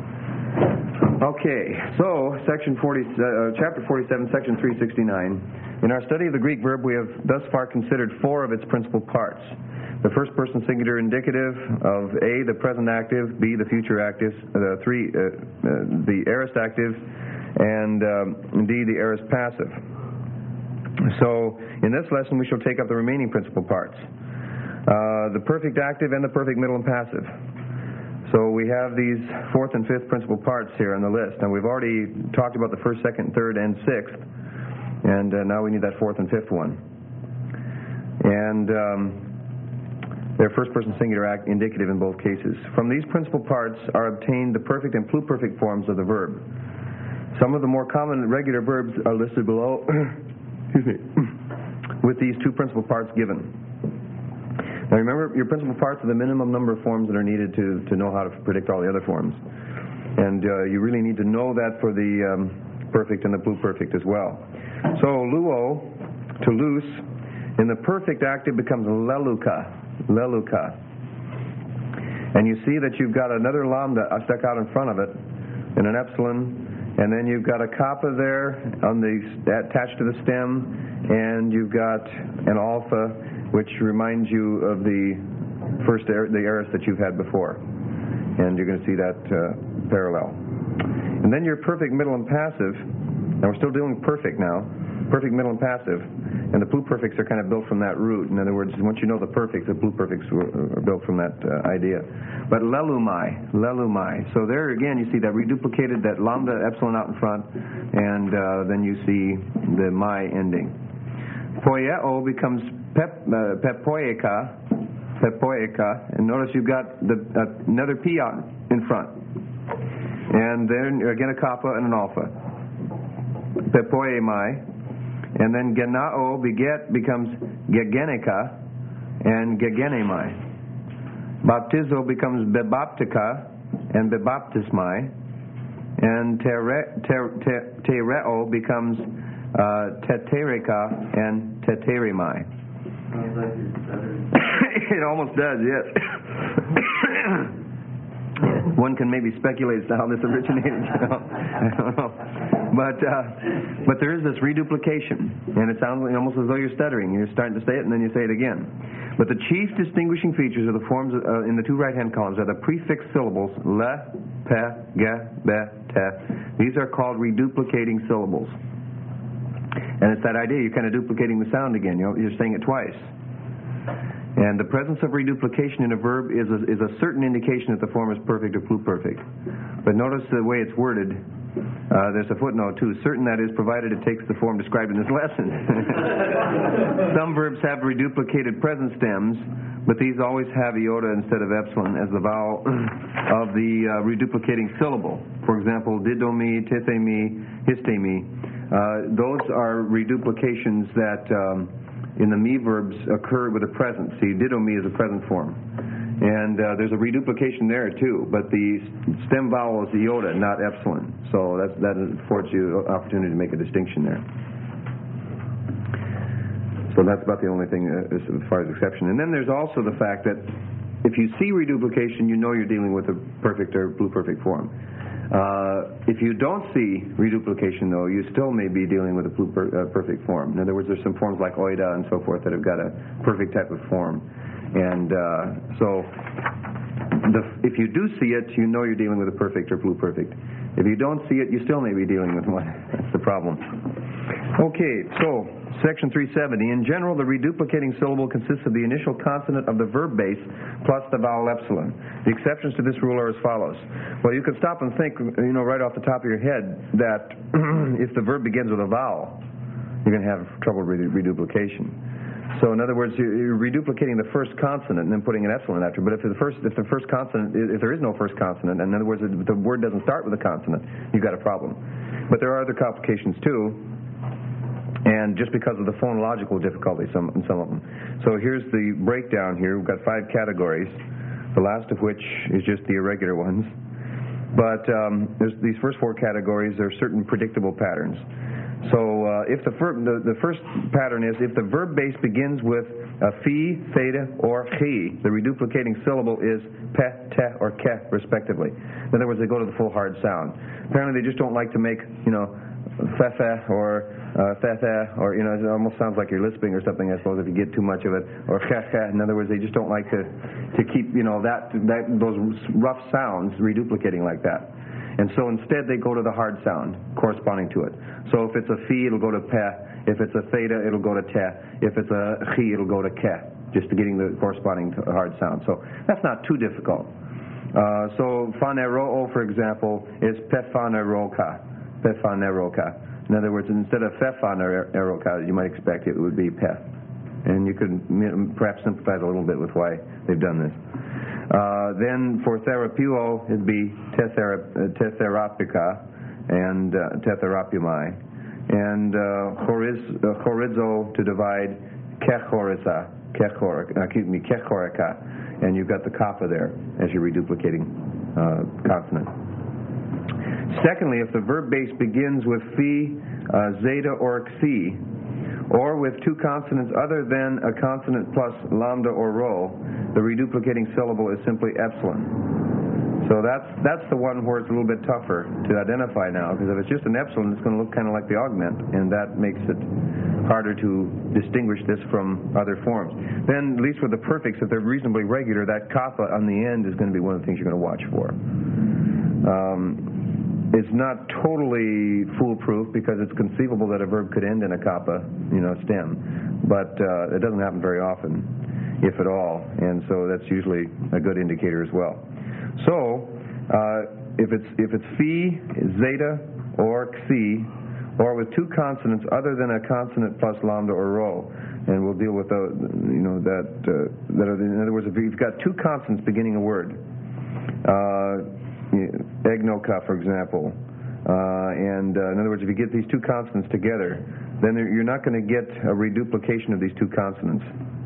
Okay, so section forty, uh, chapter forty-seven, section three sixty-nine. In our study of the Greek verb, we have thus far considered four of its principal parts. the first person singular indicative of A, the present active, B, the future active, the three, uh, uh, the aorist active, and um, D, the aorist passive. So in this lesson we shall take up the remaining principal parts, uh, the perfect active and the perfect middle and passive. So we have these fourth and fifth principal parts here on the list. And we've already talked about the first, second, third, and sixth. And uh, now we need that fourth and fifth one. And um, they're first person singular act indicative in both cases. From these principal parts are obtained the perfect and pluperfect forms of the verb. Some of the more common regular verbs are listed below excuse me, with these two principal parts given. Now remember, your principal parts are the minimum number of forms that are needed to, to know how to predict all the other forms. And uh, you really need to know that for the um, perfect and the pluperfect as well. So luo, to loose, in the perfect active becomes leluka, leluka. And you see that you've got another lambda stuck out in front of it, and an epsilon, and then you've got a kappa there on the attached to the stem, and you've got an alpha, which reminds you of the first aor- the aorist that you've had before. And you're going to see that uh, parallel. And then your perfect, middle, and passive. Now we're still doing perfect now. Perfect, middle, and passive. And the pluperfects are kind of built from that root. In other words, once you know the perfect, the pluperfects are built from that uh, idea. But lelumai, lelumai. So there again you see that reduplicated, that lambda epsilon out in front, and uh, then you see the mai ending. Poieo becomes pep, uh, pepoica, pepoica, and notice you've got the, uh, another p out in front. And then again a kappa and an alpha. Pepoiemai. And then genao, beget, becomes gegenica and gegenemai. Baptizo becomes bebaptica and bebaptismai. And tere, ter, ter, tereo becomes uh, teterica and teterimai. Sounds like you're stuttering. It almost does, yes. One can maybe speculate as to how this originated, you know. I don't know. But uh, but there is this reduplication, and it sounds almost as though you're stuttering. You're starting to say it, and then you say it again. But the chief distinguishing features of the forms uh, in the two right-hand columns are the prefix syllables le, pe, ge, be, te. These are called reduplicating syllables. And it's that idea, you're kind of duplicating the sound again. You're, you're saying it twice. And the presence of reduplication in a verb is a, is a certain indication that the form is perfect or pluperfect. But notice the way it's worded. Uh, there's a footnote too. Certain, that is, provided it takes the form described in this lesson. Some verbs have reduplicated present stems, but these always have iota instead of epsilon as the vowel of the uh, reduplicating syllable. For example, didomi, tithemi, histemi. Uh, those are reduplications that um, in the me verbs occur with a present. See, didomi is a present form. And uh, there's a reduplication there too, but the stem vowel is iota, not epsilon. So that's, that affords you an opportunity to make a distinction there. So that's about the only thing uh, as far as exception. And then there's also the fact that if you see reduplication, you know you're dealing with a perfect or pluperfect form. Uh, if you don't see reduplication, though, you still may be dealing with a pluperfect uh, form. In other words, there's some forms like oida and so forth that have got a perfect type of form. And uh, so the, if you do see it, you know you're dealing with a perfect or pluperfect. If you don't see it, you still may be dealing with one. That's the problem. Okay, so section three seventy. In general, the reduplicating syllable consists of the initial consonant of the verb base plus the vowel epsilon. The exceptions to this rule are as follows. Well, you can stop and think, you know, right off the top of your head that if the verb begins with a vowel, you're going to have trouble with reduplication. So in other words, you're reduplicating the first consonant and then putting an epsilon after. But if the first, if the first consonant, if there is no first consonant, in other words, if the word doesn't start with a consonant, you've got a problem. But there are other complications too, and just because of the phonological difficulty some, in some of them. So here's the breakdown here. We've got five categories, the last of which is just the irregular ones. But um, there's these first four categories, there are certain predictable patterns. So uh, if the, verb, the, the first pattern is if the verb base begins with a phi, theta, or chi, the reduplicating syllable is pe, te, or ke, respectively. In other words, they go to the full hard sound. Apparently they just don't like to make, you know, fefe or uh, fefe, or, you know, it almost sounds like you're lisping or something, I suppose, if you get too much of it. Or cheche. In other words, they just don't like to, to keep, you know, that, that those rough sounds reduplicating like that. And so instead they go to the hard sound corresponding to it. So if it's a fi, it'll go to pe. If it's a theta, it'll go to te. If it's a chi, it'll go to ke, just to getting the corresponding to hard sound. So that's not too difficult. Uh, so phaneroo, for example, is pefaneroka. Pefaneroka. In other words, instead of fefaneroka, you might expect it would be pe. And you could perhaps sympathize a little bit with why they've done this. Uh, then for therapuo, it'd be tetherapica and uh, tetherapumai. And uh, choriz, uh, chorizo to divide kechoriza, kechor, uh, excuse me, kechorica. And you've got the kappa there as you're reduplicating uh, consonant. Secondly, if the verb base begins with phi, uh, zeta, or xi, or with two consonants other than a consonant plus lambda or rho, the reduplicating syllable is simply epsilon. So that's that's the one where it's a little bit tougher to identify now, because if it's just an epsilon, it's going to look kind of like the augment, and that makes it harder to distinguish this from other forms. Then, at least with the perfects, if they're reasonably regular, that kappa on the end is going to be one of the things you're going to watch for. Um, It's not totally foolproof, because it's conceivable that a verb could end in a kappa, you know, stem, but uh, it doesn't happen very often, if at all, and so that's usually a good indicator as well. So, uh, if it's if it's phi, zeta, or xi, or with two consonants other than a consonant plus lambda or rho, and we'll deal with the, you know, that uh, that are, in other words, if you've got two consonants beginning a word. Uh, Egnoka, for example, uh, and uh, in other words, if you get these two consonants together, then you're not going to get a reduplication of these two consonants,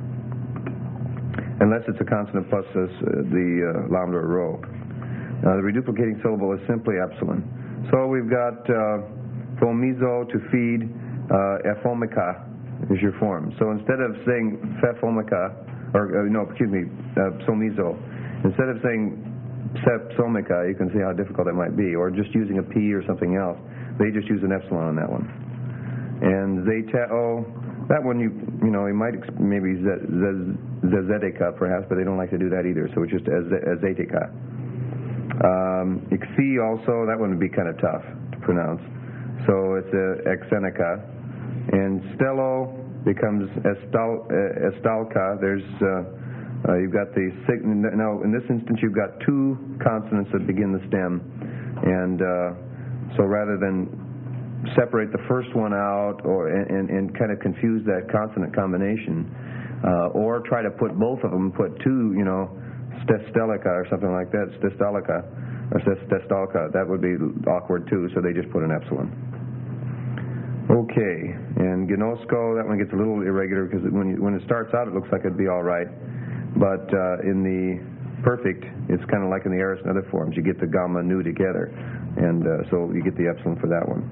unless it's a consonant plus uh, the uh, lambda or rho. Uh, the reduplicating syllable is simply epsilon. So we've got uh, fomizo to feed, uh, ephomica is your form. So instead of saying phefomica, or uh, no, excuse me, uh, somizo, instead of saying sepsomica, you can see how difficult that might be, or just using a P or something else. They just use an epsilon on that one. And zeteo, that one you you know, you might maybe zezetica perhaps, but they don't like to do that either, so it's just azetica. Um, xi also, that one would be kind of tough to pronounce. So it's a exenica. And stello becomes estal, estalca. There's uh, Uh, you've got the sig- now in this instance you've got two consonants that begin the stem, and uh, so rather than separate the first one out or and, and, and kind of confuse that consonant combination, uh, or try to put both of them, put two, you know, stestelica or something like that, stestelica or stestalca, that would be awkward too. So they just put an epsilon. Okay, and gnosko, that one gets a little irregular because when you, when it starts out it looks like it'd be all right. But uh, in the perfect, it's kind of like in the aorist and other forms. You get the gamma nu together, and uh, so you get the epsilon for that one.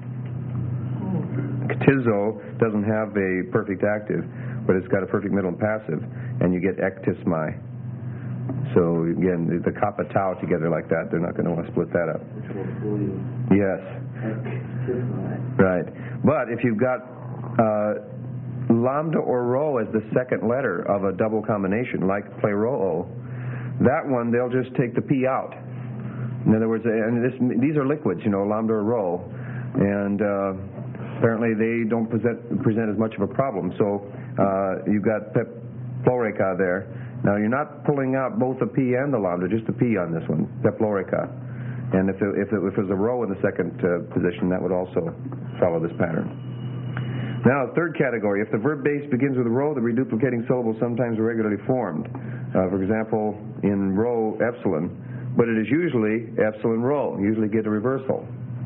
Ctizo doesn't have a perfect active, but it's got a perfect middle and passive, and you get ectismi. So again, the, the kappa tau together like that, they're not going to want to split that up. Which will fool you. Yes. Right. But if you've got uh, lambda or rho as the second letter of a double combination, like pleroo, that one they'll just take the P out. In other words, and this, these are liquids, you know, lambda or rho, and uh, apparently they don't present present as much of a problem. So uh, you've got peplorica there. Now you're not pulling out both the P and the lambda, just the P on this one, peplorica. And if it, if it, if it was a rho in the second uh, position, that would also follow this pattern. Now, third category, if the verb base begins with a rho, the reduplicating syllable is sometimes irregularly formed. Uh, for example, in rho, epsilon, but it is usually epsilon rho. You usually get a reversal.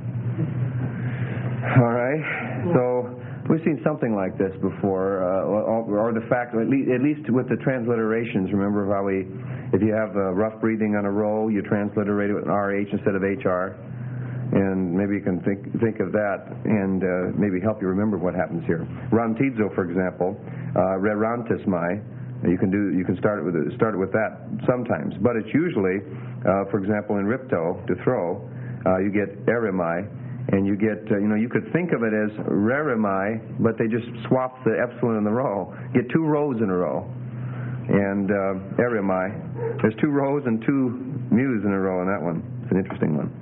All right? So we've seen something like this before, uh, or, or the fact, at least, at least with the transliterations, remember how we, if you have a rough breathing on a rho, you transliterate it with an R H instead of H R. And maybe you can think think of that and uh, maybe help you remember what happens here. Rantizo, for example, uh, rerantismi. You can do you can start it with start it with that sometimes, but it's usually, uh, for example, in ripto, to throw, uh, you get erimi, And you get, uh, you know, you could think of it as reremai, but they just swap the epsilon in the row. Get two rows in a row. And uh, eremai. There's two rows and two mu's in a row in that one. It's an interesting one.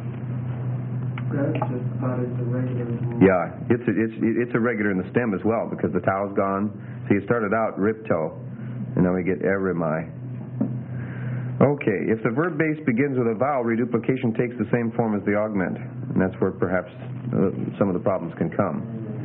That's just about as irregular. Yeah, it's a, it's it's irregular in the stem as well because the tau's gone. So you started out ripto, and now we get eremai. Okay, if the verb base begins with a vowel, reduplication takes the same form as the augment, and that's where perhaps uh, some of the problems can come.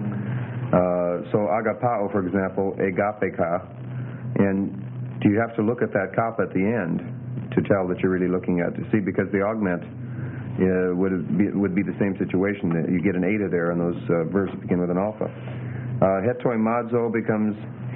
Uh, so agapao, for example, egapeka, and do you have to look at that kappa at the end to tell that you're really looking at? See, because the augment uh, would be, would be the same situation. That you get an eta there, and those uh, verbs begin with an alpha. Uh, hetoi madzo becomes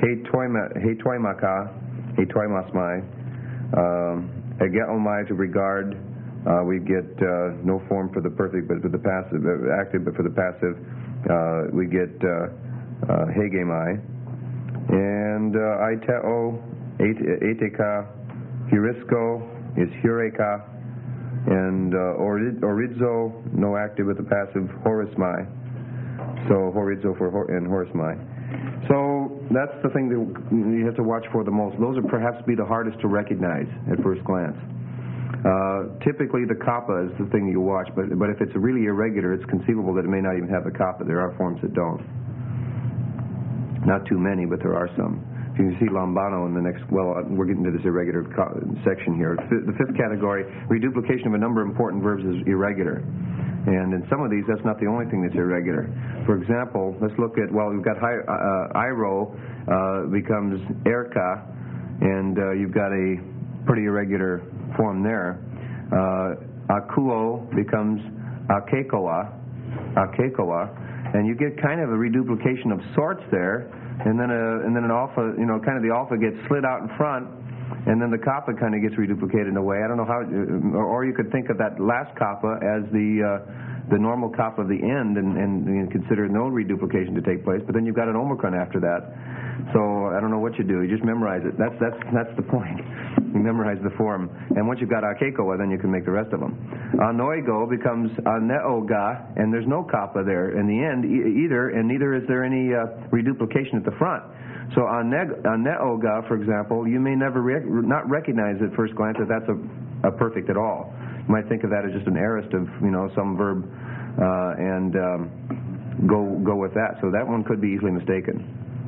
heitoimaka, heitoimasmai. Um, Egeomai, to regard, uh, we get uh, no form for the perfect, but for the passive, uh, active, but for the passive, uh, we get uh, uh, hegemai. And uh, aiteo, eteka, heurisco is heureka, and uh, orid, oridzo, no active with the passive, horismai. So horizo for hor- and horismai. So that's the thing that you have to watch for the most. Those would perhaps be the hardest to recognize at first glance. Uh, typically the kappa is the thing you watch, but but if it's really irregular, it's conceivable that it may not even have the kappa. There are forms that don't. Not too many, but there are some. If you can see lambano in the next, well, we're getting to this irregular co- section here. The fifth category, reduplication of a number of important verbs is irregular. And in some of these, that's not the only thing that's irregular. For example, let's look at, well, we've got hi, uh, iro uh, becomes erka, and uh, you've got a pretty irregular form there. Uh, akuo becomes akekoa, akekoa, and you get kind of a reduplication of sorts there, and then a, and then an alpha, you know, kind of the alpha gets slid out in front, and then the kappa kind of gets reduplicated in a way. I don't know how, or, or you could think of that last kappa as the uh, the normal kappa of the end, and, and, and consider no reduplication to take place. But then you've got an omicron after that. So I don't know what you do. You just memorize it. That's that's that's the point. You memorize the form, and once you've got akekoa, then you can make the rest of them. Anoigo becomes aneoga, and there's no kappa there in the end e- either, and neither is there any uh, reduplication at the front. So on neoga, for example, you may never rec- not recognize at first glance that that's a, a perfect at all. You might think of that as just an aorist of, you know, some verb, uh, and um, go go with that. So that one could be easily mistaken.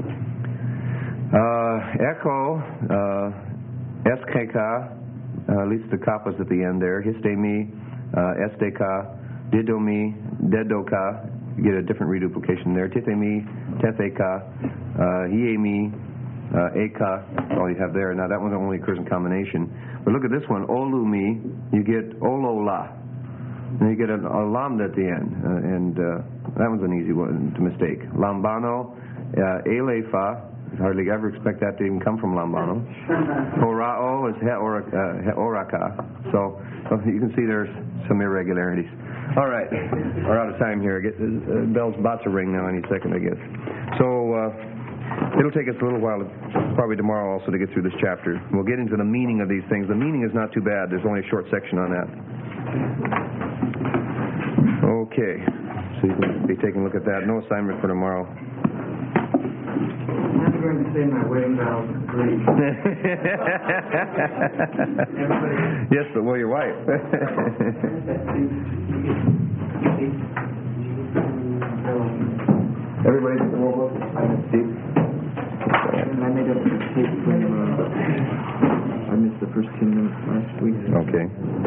Uh, echo, uh, eskeka, uh, at least the kappas at the end there. Histemi, uh, esteka, didomi, dedoka. You get a different reduplication there. Tithemi, tetheka, uh, hiemi, uh, eka, that's all you have there. Now that one only occurs in combination. But look at this one, olumi, you get olola. And you get an, a lambda at the end, uh, and uh, that one's an easy one to mistake. Lambano, uh, elefa, hardly ever expect that to even come from lambano. Horao is heora, uh, heoraka. So, so you can see there's some irregularities. All right, we're out of time here. Get, uh, bell's about to ring now any second, I guess. So uh, it'll take us a little while, probably tomorrow also, to get through this chapter. We'll get into the meaning of these things. The meaning is not too bad. There's only a short section on that. Okay, so you can be taking a look at that. No assignment for tomorrow. I'm never going to say my wedding vows in Greek. Yes, but well, your wife. Everybody get the roll book? Steve? I made up a tape from, uh, I missed the first ten minutes last week. Okay.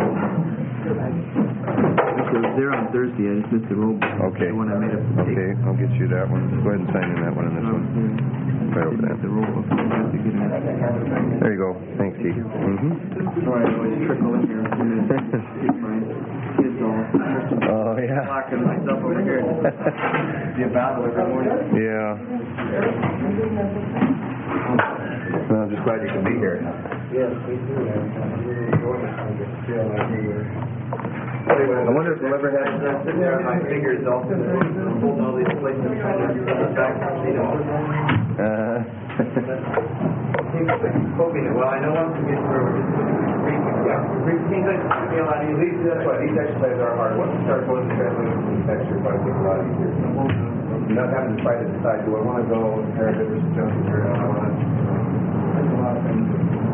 It was there on Thursday, I just missed the roll book. Okay. The one I made up the tape. Okay, I'll get you that one. Go ahead and sign in that one and this one. Right over there. The roll book. There you go. Thanks, Keith. Mm-hmm. Sorry, I always trickle in here. Keep my kids all. Oh, yeah. Locking myself over here. Be a battle every morning. Yeah. Well, I'm just glad you could be here. Yes, we do. I wonder if we'll ever have... I'm sitting there on my fingers all holding all these places trying to get the back seat over. Uh, Hoping it. Well, I know once we get through, we're just going to Yeah, routine could be a lot easier. These, that's why these exercises are hard. Once you start going to translation to the text, you're finding it a lot easier. You're not having to try to decide, do I want to go imperative or subjunctive here? I want to. There's a lot of things.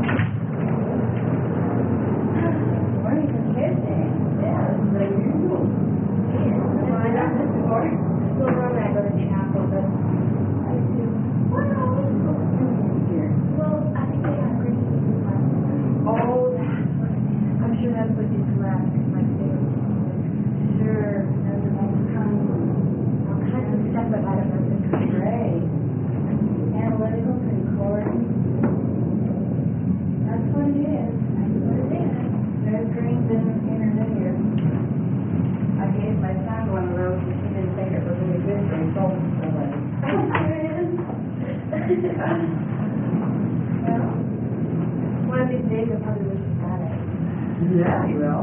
Morning, Thursday. Yeah, it's like usual. Yeah, I know this before. Still normally I go to chapel, but I do. What are all these folks doing here? Well, I think they have great music. Oh, that's what it is. I'm sure that's what you left, like they were. Sure, that's all kinds of, all kinds of stuff, but I don't know if it's great. Analytical, concordant. That's what it is. That's what it is. There's greens in interlinear. I gave my son one of those, and he didn't think it was any good, so he sold it to somebody. Oh, here it is. Well, one of these days I'll probably wish you had it. Yeah, you will.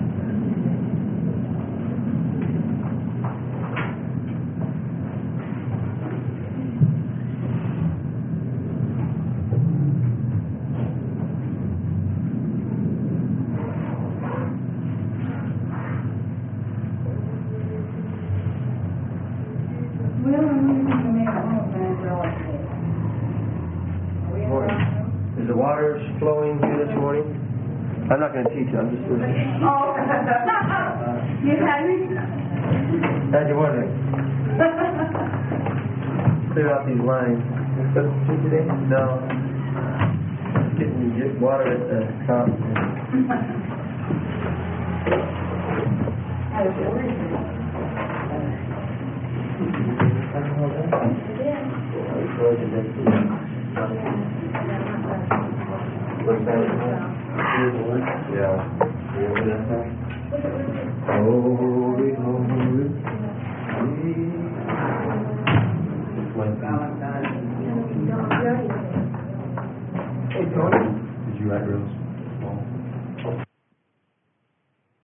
Well, I'm going to make a home plan for all of you. Are we in the Morning. room? Is the water flowing here this morning? I'm not going to teach, I'm just listening. Oh, you had me? How's your wondering? Clear out these lines. You supposed to teach today? No. Just getting get water at the top. I was worried. What's that? Yeah. Holy, holy. Hey, Tony. Did you write rules?